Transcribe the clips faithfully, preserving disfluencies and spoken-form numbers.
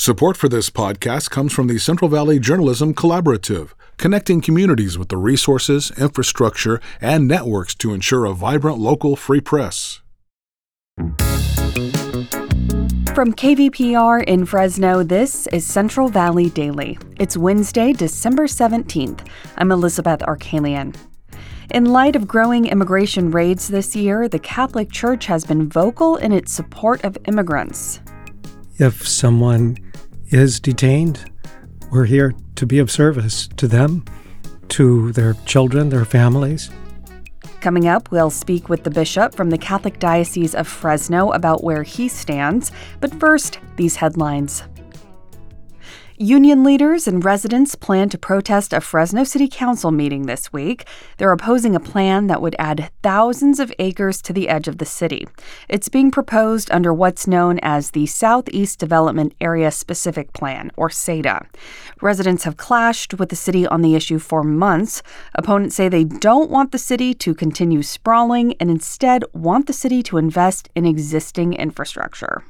Support for this podcast comes from the Central Valley Journalism Collaborative, connecting communities with the resources, infrastructure, and networks to ensure a vibrant local free press. From K V P R in Fresno, this is Central Valley Daily. It's Wednesday, December seventeenth. I'm Elizabeth Arkalian. In light of growing immigration raids this year, the Catholic Church has been vocal in its support of immigrants. If someone is detained, we're here to be of service to them, to their children, their families. Coming up, we'll speak with the bishop from the Catholic Diocese of Fresno about where he stands. But first, these headlines. Union leaders and residents plan to protest a Fresno City Council meeting this week. They're opposing a plan that would add thousands of acres to the edge of the city. It's being proposed under what's known as the Southeast Development Area Specific Plan, or S A D A. Residents have clashed with the city on the issue for months. Opponents say they don't want the city to continue sprawling and instead want the city to invest in existing infrastructure.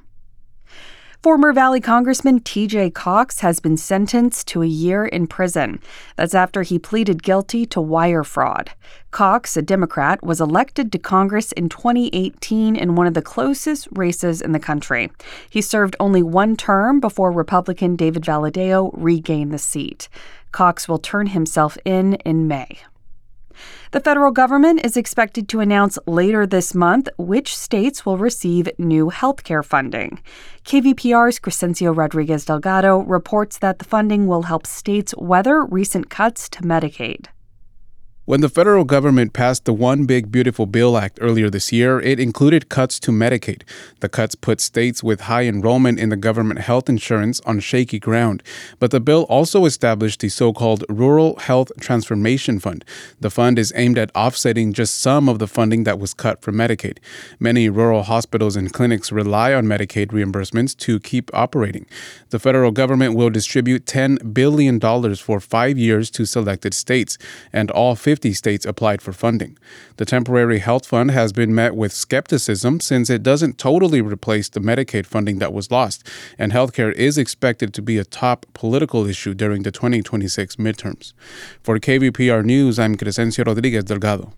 Former Valley Congressman T J Cox has been sentenced to a year in prison. That's after he pleaded guilty to wire fraud. Cox, a Democrat, was elected to Congress in twenty eighteen in one of the closest races in the country. He served only one term before Republican David Valadao regained the seat. Cox will turn himself in in May. The federal government is expected to announce later this month which states will receive new health care funding. K V P R's Crescencio Rodriguez Delgado reports that the funding will help states weather recent cuts to Medicaid. When the federal government passed the One Big Beautiful Bill Act earlier this year, it included cuts to Medicaid. The cuts put states with high enrollment in the government health insurance on shaky ground. But the bill also established the so-called Rural Health Transformation Fund. The fund is aimed at offsetting just some of the funding that was cut from Medicaid. Many rural hospitals and clinics rely on Medicaid reimbursements to keep operating. The federal government will distribute ten billion dollars for five years to selected states, and all fifty states applied for funding. The temporary health fund has been met with skepticism since it doesn't totally replace the Medicaid funding that was lost, and healthcare is expected to be a top political issue during the twenty twenty-six midterms. For K V P R News, I'm Crescencio Rodriguez Delgado.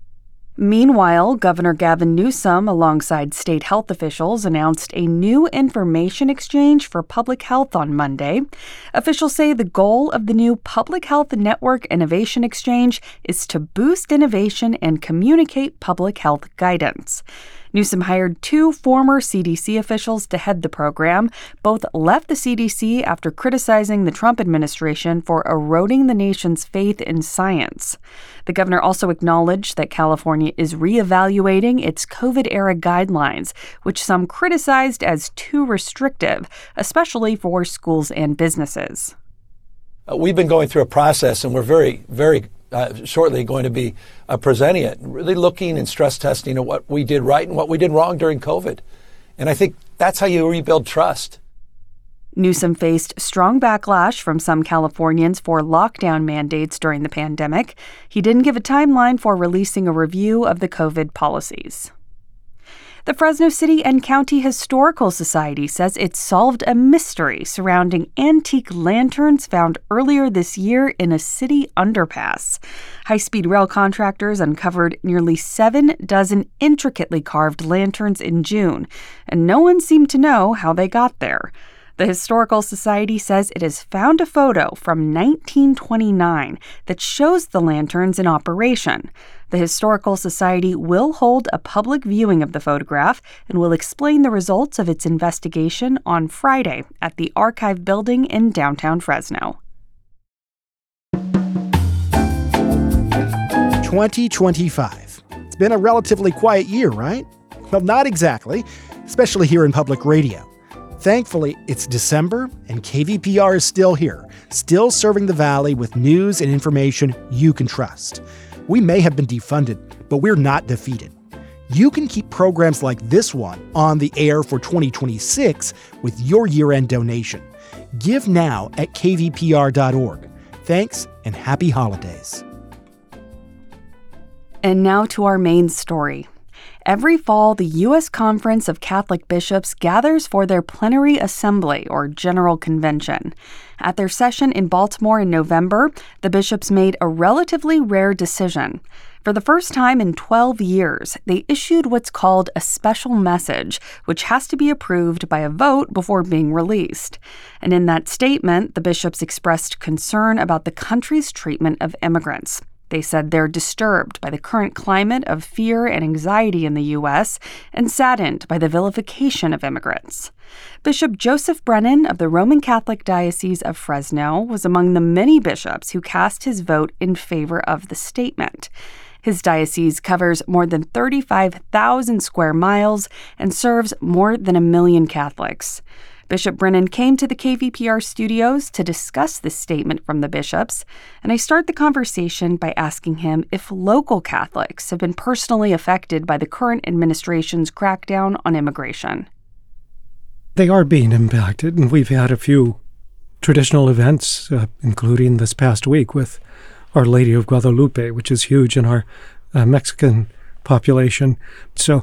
Meanwhile, Governor Gavin Newsom, alongside state health officials, announced a new information exchange for public health on Monday. Officials say the goal of the new Public Health Network Innovation Exchange is to boost innovation and communicate public health guidance. Newsom hired two former C D C officials to head the program. Both left the C D C after criticizing the Trump administration for eroding the nation's faith in science. The governor also acknowledged that California is reevaluating its COVID-era guidelines, which some criticized as too restrictive, especially for schools and businesses. Uh, we've been going through a process, and we're very, very Uh, shortly going to be uh, presenting it, really looking and stress testing at what we did right and what we did wrong during COVID. And I think that's how you rebuild trust. Newsom faced strong backlash from some Californians for lockdown mandates during the pandemic. He didn't give a timeline for releasing a review of the COVID policies. The Fresno City and County Historical Society says it solved a mystery surrounding antique lanterns found earlier this year in a city underpass. High-speed rail contractors uncovered nearly seven dozen intricately carved lanterns in June, and no one seemed to know how they got there. The Historical Society says it has found a photo from nineteen twenty-nine that shows the lanterns in operation. The Historical Society will hold a public viewing of the photograph and will explain the results of its investigation on Friday at the Archive Building in downtown Fresno. twenty twenty-five. It's been a relatively quiet year, right? Well, not exactly, especially here in public radio. Thankfully, it's December, and K V P R is still here, still serving the Valley with news and information you can trust. We may have been defunded, but we're not defeated. You can keep programs like this one on the air for twenty twenty-six with your year-end donation. Give now at k v p r dot org. Thanks, and happy holidays. And now to our main story. every fall, the U S Conference of Catholic Bishops gathers for their plenary assembly, or General Convention. At their session in Baltimore in November, the bishops made a relatively rare decision. For the first time in twelve years, they issued what's called a special message, which has to be approved by a vote before being released. And in that statement, the bishops expressed concern about the country's treatment of immigrants. They said they're disturbed by the current climate of fear and anxiety in the U S and saddened by the vilification of immigrants. Bishop Joseph Brennan of the Roman Catholic Diocese of Fresno was among the many bishops who cast his vote in favor of the statement. His diocese covers more than thirty-five thousand square miles and serves more than a million Catholics. Bishop Brennan came to the K V P R studios to discuss this statement from the bishops, and I start the conversation by asking him if local Catholics have been personally affected by the current administration's crackdown on immigration. They are being impacted, and we've had a few traditional events, uh, including this past week with Our Lady of Guadalupe, which is huge in our uh, Mexican population. So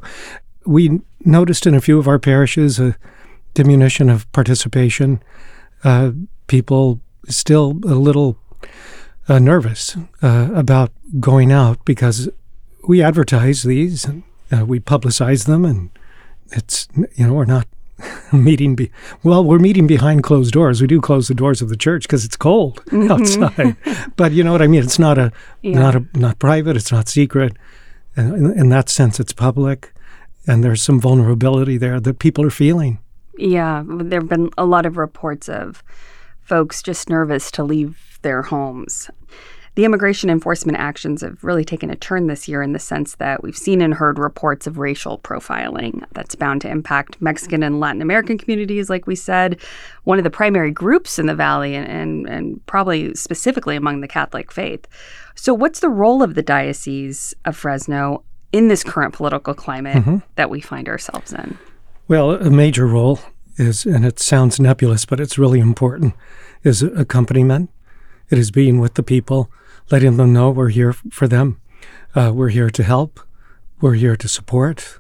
we noticed in a few of our parishes a diminution of participation, uh, people still a little uh, nervous uh, about going out because we advertise these, and, uh, we publicize them, and it's, you know, we're not meeting, be- well, we're meeting behind closed doors. We do close the doors of the church because it's cold mm-hmm. outside. But you know what I mean? It's not a, yeah. not a, not private, it's not secret. And in, in that sense, it's public, and there's some vulnerability there that people are feeling. Yeah, there have been a lot of reports of folks just nervous to leave their homes. The immigration enforcement actions have really taken a turn this year in the sense that we've seen and heard reports of racial profiling that's bound to impact Mexican and Latin American communities, like we said, one of the primary groups in the Valley and, and, and probably specifically among the Catholic faith. So what's the role of the Diocese of Fresno in this current political climate mm-hmm. that we find ourselves in? Well, a major role is, and it sounds nebulous, but it's really important, is accompaniment. It is being with the people, letting them know we're here for them. Uh, we're here to help. We're here to support.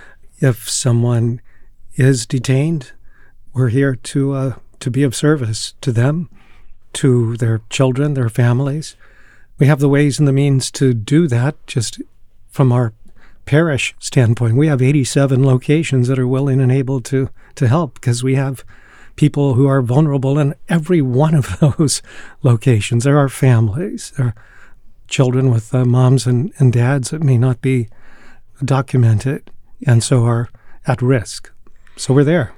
If someone is detained, we're here to uh, to be of service to them, to their children, their families. We have the ways and the means to do that just from our parish standpoint. We have eighty-seven locations that are willing and able to to help because we have people who are vulnerable in every one of those locations. There are families, there are children with uh, moms and, and dads that may not be documented and so are at risk. So we're there.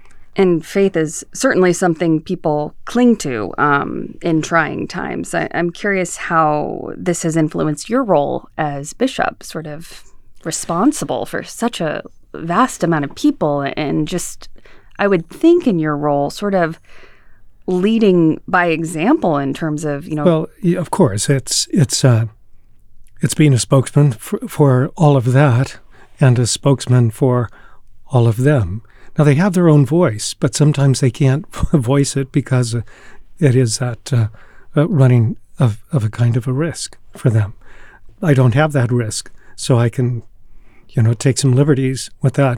And faith is certainly something people cling to um, in trying times. I, I'm curious how this has influenced your role as bishop, sort of responsible for such a vast amount of people, and just, I would think in your role, sort of leading by example in terms of, you know. Well, of course, it's it's uh, it's being a spokesman for, for all of that, and a spokesman for all of them. Now they have their own voice, but sometimes they can't voice it because it is that uh, uh, running of of a kind of a risk for them. I don't have that risk, so I can, you know, take some liberties with that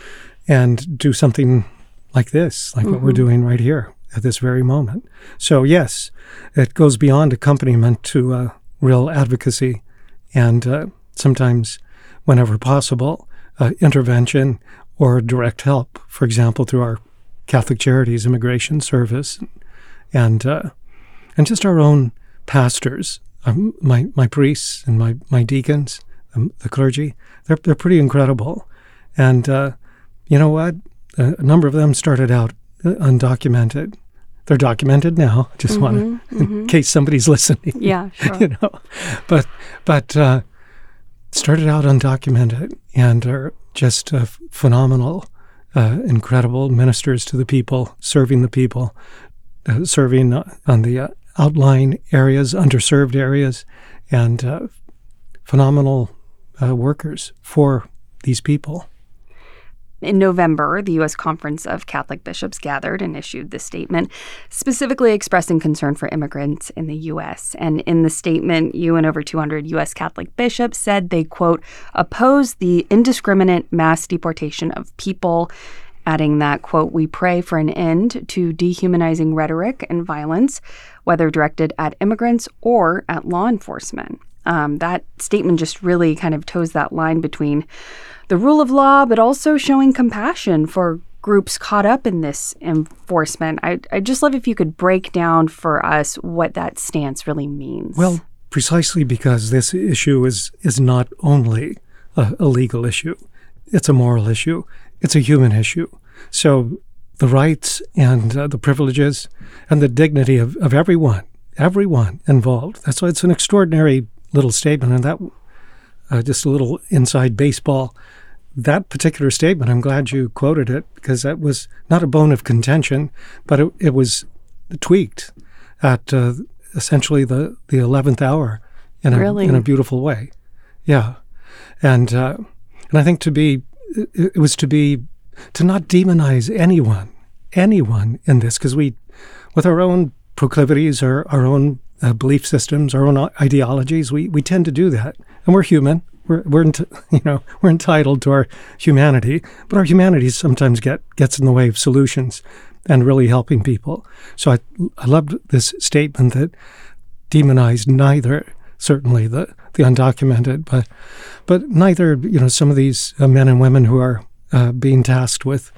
and do something like this, like mm-hmm. what we're doing right here at this very moment. So yes, it goes beyond accompaniment to uh, real advocacy and uh, sometimes, whenever possible, uh, intervention or direct help, for example, through our Catholic Charities Immigration Service and uh, and just our own pastors, um, my, my priests and my, my deacons, um, the clergy. They're they're pretty incredible, and uh, you know what? A number of them started out undocumented. They're documented now. Just mm-hmm, want to, mm-hmm. in case somebody's listening. Yeah, sure. You know, but but uh, started out undocumented and are just uh, phenomenal, uh, incredible ministers to the people, serving the people, uh, serving on the uh, outlying areas, underserved areas, and uh, phenomenal uh, workers for these people. In November, the U S Conference of Catholic Bishops gathered and issued this statement, specifically expressing concern for immigrants in the U S. And in the statement, you and over two hundred U S Catholic bishops said they, quote, oppose the indiscriminate mass deportation of people, adding that, quote, we pray for an end to dehumanizing rhetoric and violence, whether directed at immigrants or at law enforcement. Um, that statement just really kind of toes that line between the rule of law, but also showing compassion for groups caught up in this enforcement. I, I'd just love if you could break down for us what that stance really means. Well, precisely because this issue is, is not only a, a legal issue. It's a moral issue. It's a human issue. So the rights and uh, the privileges and the dignity of, of everyone, everyone involved. That's why it's an extraordinary little statement. And that, uh, just a little inside baseball, that particular statement, I'm glad you quoted it, because that was not a bone of contention, but it, it was tweaked at uh, essentially the, the eleventh hour in a, really? in a beautiful way. Yeah. And, uh, and I think to be, it, it was to be, to not demonize anyone, anyone in this, because we, with our own proclivities, our, our own uh, belief systems, our own ideologies, we, we tend to do that. And we're human. We're, we're ent- you know, we're entitled to our humanity, but our humanity sometimes get, gets in the way of solutions and really helping people. So I, I loved this statement that demonized neither, certainly the, the undocumented, but, but neither, you know, some of these uh, men and women who are uh, being tasked with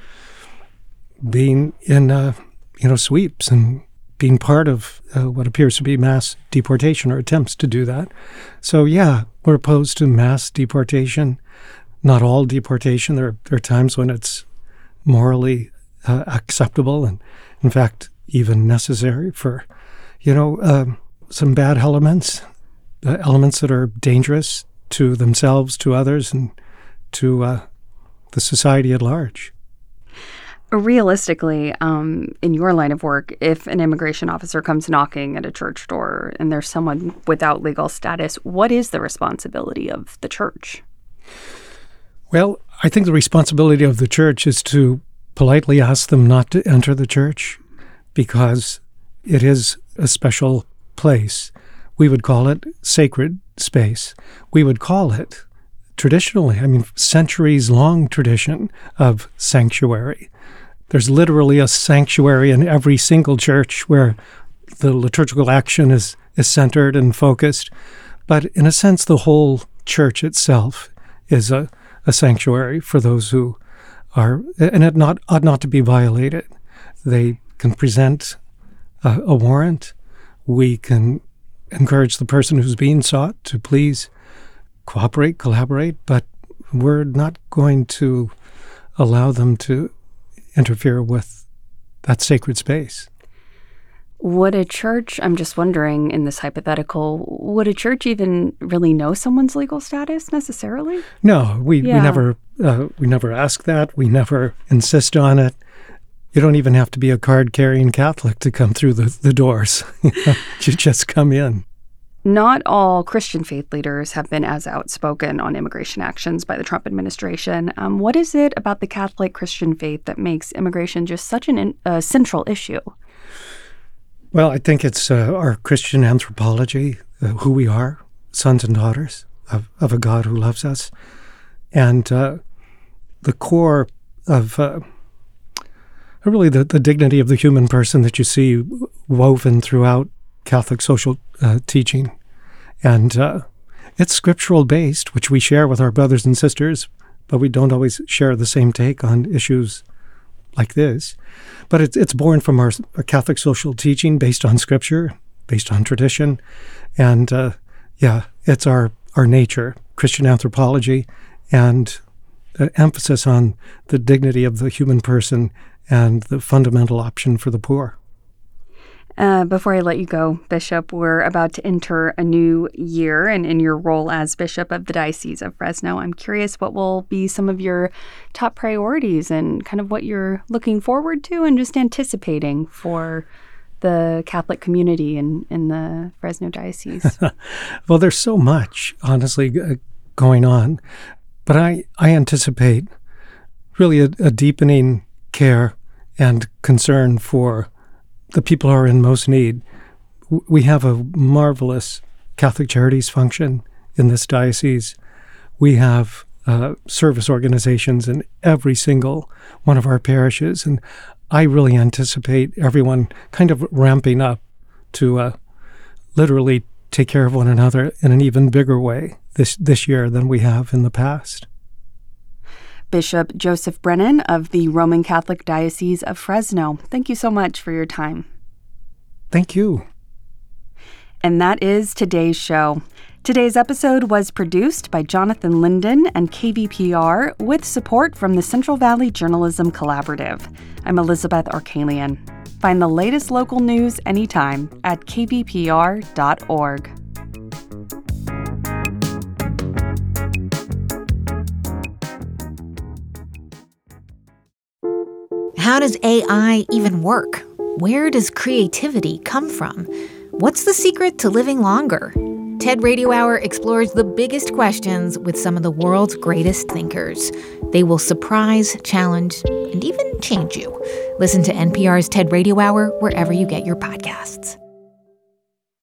being in, uh, you know, sweeps and being part of uh, what appears to be mass deportation or attempts to do that. So, yeah, we're opposed to mass deportation, not all deportation. There are, there are times when it's morally uh, acceptable and, in fact, even necessary for, you know, um, some bad elements, uh, elements that are dangerous to themselves, to others, and to uh, the society at large. Realistically, um, in your line of work, if an immigration officer comes knocking at a church door and there's someone without legal status, what is the responsibility of the church? Well, I think the responsibility of the church is to politely ask them not to enter the church, because it is a special place. We would call it sacred space. We would call it, traditionally, I mean, centuries-long tradition of sanctuary. There's literally a sanctuary in every single church where the liturgical action is, is centered and focused. But in a sense, the whole church itself is a, a sanctuary for those who are, and it not, ought not to be violated. They can present a, a warrant. We can encourage the person who's being sought to please cooperate, collaborate, but we're not going to allow them to interfere with that sacred space. Would a church, I'm just wondering in this hypothetical, would a church even really know someone's legal status necessarily? No, we, yeah. we never uh, we never ask that. We never insist on it. You don't even have to be a card-carrying Catholic to come through the, the doors. You just come in. Not all Christian faith leaders have been as outspoken on immigration actions by the Trump administration. Um, what is it about the Catholic Christian faith that makes immigration just such a uh, central issue? Well, I think it's uh, our Christian anthropology, uh, who we are, sons and daughters of, of a God who loves us. And uh, the core of uh, really the, the dignity of the human person that you see woven throughout Catholic social uh, teaching. And uh, it's scriptural based, which we share with our brothers and sisters, but we don't always share the same take on issues like this. But it's, it's born from our, our Catholic social teaching based on scripture, based on tradition. And uh, yeah, it's our, our nature, Christian anthropology, and the emphasis on the dignity of the human person and the fundamental option for the poor. Uh, before I let you go, Bishop, we're about to enter a new year, and in your role as Bishop of the Diocese of Fresno, I'm curious what will be some of your top priorities and kind of what you're looking forward to and just anticipating for the Catholic community in, in the Fresno Diocese. Well, there's so much, honestly, uh, going on, but I, I anticipate really a, a deepening care and concern for the people who are in most need. We have a marvelous Catholic Charities function in this diocese. We have uh, service organizations in every single one of our parishes, and I really anticipate everyone kind of ramping up to uh, literally take care of one another in an even bigger way this, this year than we have in the past. Bishop Joseph Brennan of the Roman Catholic Diocese of Fresno, thank you so much for your time. Thank you. And that is today's show. Today's episode was produced by Jonathan Linden and K V P R with support from the Central Valley Journalism Collaborative. I'm Elizabeth Arkalian. Find the latest local news anytime at k v p r dot org. How does A I even work? Where does creativity come from? What's the secret to living longer? TED Radio Hour explores the biggest questions with some of the world's greatest thinkers. They will surprise, challenge, and even change you. Listen to N P R's TED Radio Hour wherever you get your podcasts.